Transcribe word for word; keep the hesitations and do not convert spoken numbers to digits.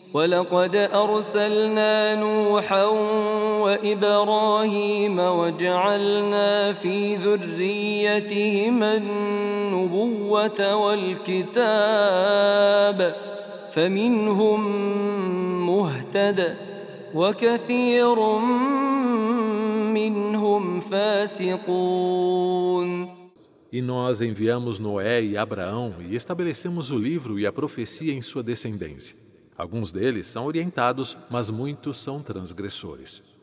ولقد أرسلنا نوحا وإبراهيم وجعلنا في ذريتهما النبوة والكتاب فمنهم مهتد وكثير منهم فاسقون. E nós enviamos Noé e Abraão e estabelecemos o livro e a profecia em sua descendência. Alguns deles são orientados, mas muitos são transgressores.